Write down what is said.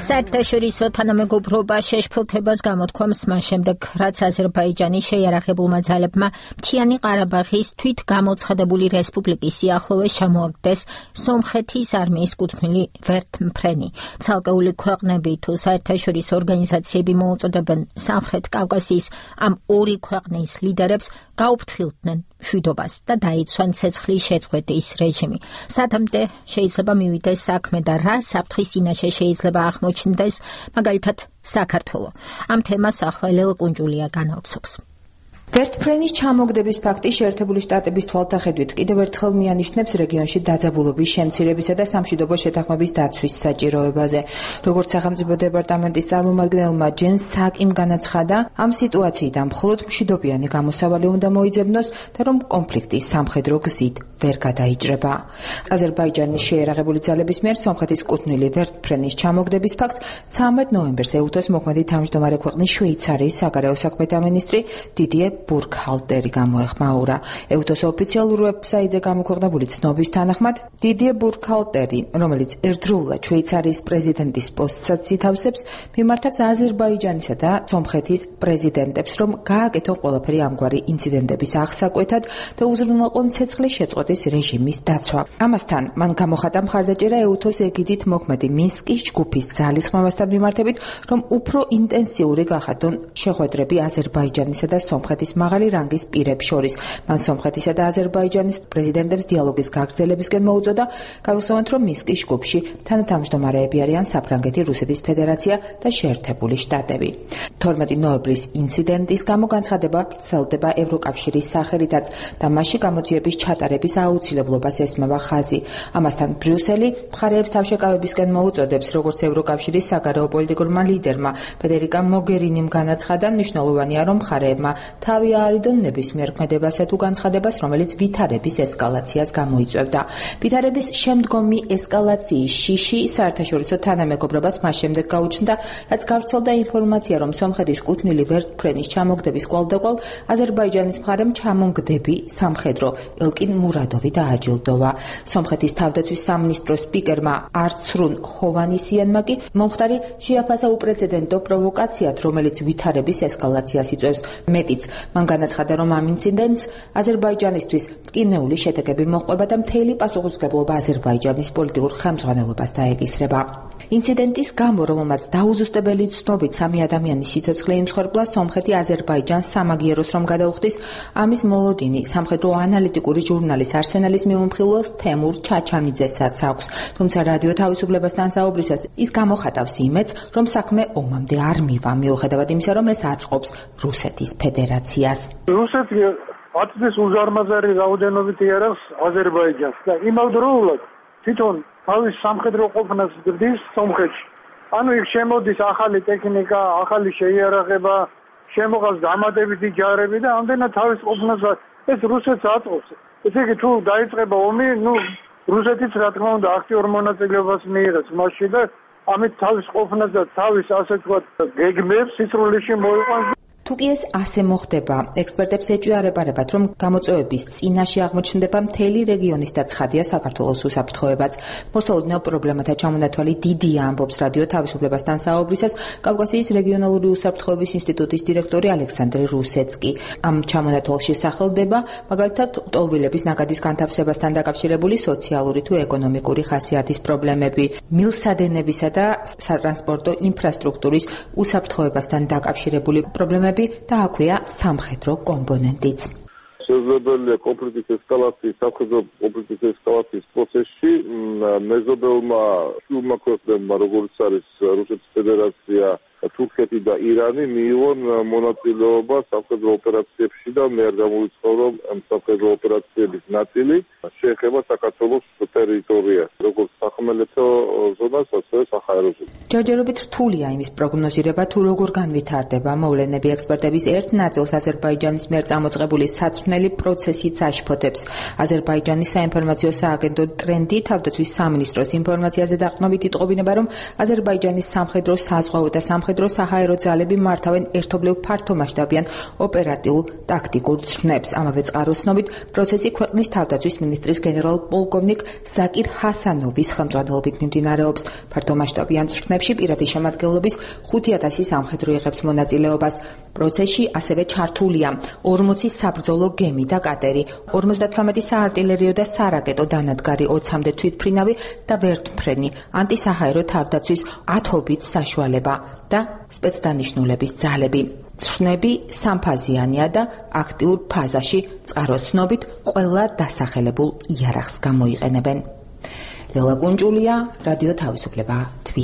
საერთაშორისო თანამეგობრობა შეშფოთებას გამოთქვამს მას შემდეგ, რაც აზერბაიჯანის შეიარაღებულმა ძალებმა მთიანი ყარაბაღის თვითგამოცხადებული რესპუბლიკის სიახლოვეს ჩამოაგდეს სომხეთის არმიის კუთვნილი ვერტმფრენი. ცალკეული ქვეყნები თუ საერთაშორისო ორგანიზაციები მოუწოდებენ სამხრეთ კავკასიის ამ ორი ქვეყნის ლიდერებს გაუფრთხილდნენ მშვიდობას და დაიცვან ცეცხლის შეწყვეტის რეჟიმი. სადამდე შეიძლება მივიდეს საქმე და რა საფრთხის წინაშე შეიძლება აღმოჩნდეს, მაგალითად საქართველო. ამ თემას ახლა ელელ კუნჯულია განავრცობს. ვერტმფრენის ჩამოგდების ფაქტი შეერთებული შტატების თვალთახედვით კიდევ ერთხელ მიანიშნებს რეგიონში დაძაბულობის შემცირებისა და სამშვიდობო შეთანხმების დაცვის საჭიროებაზე. როგორც სახელმწიფო დეპარტამენტის წარმომადგენელმა ჯენ საკიმ განაცხადა, ამ სიტუაციიდან მხოლოდ მშვიდობიანი გამოსავალი უნდა მოიძებნოს და რომ კონფლიქტი სამხედრო გზით ვერ გადაიჭრება. აზერბაიჯანის შეიარაღებული ძალების მიერ სომხეთის კუთვნილი ვერტმფრენის ჩამოგდების ფაქტს 13 ნოემბერს ეუთოს მოქმედი თავმჯდომარე ქვეყნის შვეიცარიის საგარეო საქმეთა მინისტრი დიდიე ბურქჰალტერი გამოეხმაურა. ეუთოს ოფიციალურ ვებსაიტზე გამოქვეყნებული ცნობის თანახმად, დიდიე ბურქჰალტერი, რომელიც ერთდროულად შვეიცარიის პრეზიდენტის პოსტსაც ითავსებს, მიმართავს აზერბაიჯანისა და სომხეთის პრეზიდენტებს, რომ გააკეთონ ყველაფერი ამგვარი ინციდენტების აღსაკვეთად და უზრუნველყონ ცეცხლის შეწყვეტის რეჟიმის დაცვა. ამასთან, მან გამოხატა მხარდაჭერა ეუთოს ეგიდით მოქმედი მინსკის ჯგუფის ძალისხმევასთან მიმართებით, რომ უფრო ინტენსიური გახადონ შეხვედრები აზერბაიჯანისა და სომხეთის მაღალი რანგის პირებს შორის. მან სომხეთისა და აზერბაიჯანის პრეზიდენტებს დიალოგის გაგრძელებისკენ მოუწოდა, გავიხსენოთ, რომ მინსკის ჯგუფში თანათავმჯდომარეები არიან საფრანგეთი, რუსეთის ფედერაცია და შეერთებული შტატები. 12 ნოემბრის ინციდენტის გამო განცხადება ვრცელდება ევროკავშირის სახელითაც და მასში გამოძიების ჩატარების აუცილებლობას ესმევა ხაზი. ამასთან ბრიუსელი მხარეებს თავშეკავებისკენ მოუწოდებს, როგორც ევროკავშირის საგარეო პოლიტიკურმა ლიდერმა ფედერიკა მოგერინიმ განაცხადა, მნიშვნელოვანია, რომ მხარეებმა თავი აარიდონ ნებისმიერ ქმედებასა თუ განცხადებას, რომელიც ვითარების ესკალაციას გამოიწვევდა. ვითარების შემდგომი ესკალაციის შიში საერთაშორისო თანამეგობრობას მას შემდეგ გაუჩნდა, რაც გავრცელდა ინფორმაცია, რომ სომხეთის კუთვნილი ვერტმფრენის ჩამოგდების კვალდაკვალ აზერბაიჯანის მხარემ ჩამომგდები სამხედრო ელკინ მურადოვი დააჯილდოვა. სომხეთის თავდაცვის სამინისტროს სპიკერმა არცრუნ ჰოვანისიანმა კი მომხდარი შეაფასა უპრეცედენტო პროვოკაციად, რომელიც ვითარების ესკალაციას იწვევს. მეტიც, მან განაცხადა, რომ ამ ინციდენტს აზერბაიჯანისთვის მტკივნეული შედეგები მოჰყვება და მთელი პასუხისმგებლობა აზერბაიჯანის პოლიტიკურ ხელმძღვანელობას დაეკისრება. ინციდენტის გამო, რომელმაც დაუზუსტებელი ცნობით 3 ადამიანის სიცოცხლე იმსხვერპლა, სომხეთი აზერბაიჯანს სამაგიეროს რომ გადაუხდის, ამის მოლოდინი სამხედრო ანალიტიკური ჟურნალის არსენალის მიმომხილველს თემურ ჩაჩანიძესაც აქვს. თუმცა რადიო თავისუფლებასთან საუბრისას ის გამოხატავს იმედს, რომ საქმე ომამდე არ მივა, მიუხედავად იმისა, რომ ეს აწყობს რუსეთის ფედერაციას. რუსეთი აწდეს უზარმაზარი რაოდენობით იარაღს აზერბაიჯანს და იმავდროულად თვითონ თავის სამხედრო ყოფნას გდის სომხეთში. ანუ იქ შემოდის ახალი ტექნიკა, ახალი შეიარაღება, შემოყავს დამატებითი ჯარები და ამდენად თავის ყოფნას ეს რუსეთს აწყობს. ესე იგი თუ დაიწყება ომი, რუსეთიც რა თქმა უნდა აქტიურ მონაწილეობას მიიღებს მასში და ამით თავის ყოფნას და თავის ასე ვთქვათ გეგმებს სისრულეში მოიყვანს. თუკი ეს ასე მოხდება, ექსპერტებს ეჭვიარებარებათ, რომ გამოწვევების წინაშე აღმოჩნდება მთელი რეგიონის და ცხადია საქართველოს უსაფრთხოებაც. მოსაუდნელ პრობლემათა ჩამონათვალი დიდია, ამბობს რადიო თავისუფლებასთან საუბრისას კავკასიის რეგიონალური უსაფრთხოების ინსტიტუტის დირექტორი ალექსანდრე რუსეცკი. ამ ჩამონათვალში სახელდება მაგალითად ლტოლვილების ნაკადის განთავსებასთან დაკავშირებული სოციალური თუ ეკონომიკური ხასიათის პრობლემები, მილსადენებისა და სატრანსპორტო ინფრასტრუქტურის უსაფრთხოებასთან დაკავშირებული პრობლემები და აქვეა სამხედრო კომპონენტიც. შესაძლებელია კონფლიქტის ესკალაციის, სამხედრო კონფლიქტის ესკალაციის პროცესში მეზობელმა შვილმა ქვეყნებმა, როგორც არის რუსეთის ფედერაცია, თურქეთი და ირანი მიიღონ მონაწილეობა სამხედრო ოპერაციებში და მე არ გამოვიცხოვრო ამ სამხედრო ოპერაციების ნაწილი შეეხება საქართველოს ტერიტორიას, როგორც სახმელეთო ზონას, ასევე საჰაერო ზონას. ჯერჯერობით რთულია იმის პროგნოზირება, თუ როგორ განვითარდება მოვლენები. ექსპერტების ერთ ნაწილს აზერბაიჯანის მიერ წამოწყებული საცვნელი პროცესიც აშფოთებს. აზერბაიჯანის საინფორმაციო სააგენტო ტრენდი თავდაცვის სამინისტროს ინფორმაციაზე დაყრდნობით იტყობინება, რომ აზერბაიჯანის სამხედრო, საზღვაო და სამხედრო სამხედრო საჰაერო ძალები მართავენ ერთობლივ ფართომასშტაბიან ოპერატიულ ტაქტიკურ ცნებს. ამავე წყაროს ცნობით, პროცესი ქვეყნის თავდაცვის მინისტრის გენერალ-პოლკოვნიკ ზაკირ ჰასანოვის ხელმძღვანელობით მიმდინარეობს. ფართომასშტაბიან ცნებში პირადი შემადგენლობის 5000 სამხედრო იღებს მონაწილეობას. პროცესში ასევე ჩართულია 40 საბრძოლო გემი და კატერი, 58 საარტილერიო და სარაკეტო დანადგარი, 20-მდე თვითმფრინავი და ვერტმფრენი, ანტისაჰაერო თავდაცვის 10-ობით საშუალება და სპეცდანიშნულების ძალები. ცნები სამფაზიანია და აქტიურ ფაზაში წყაროს ცნობით ყველა დასახელებულ იარაღს გამოიყენებენ. ლელა კუნჯულია, რადიო თავისუფლება.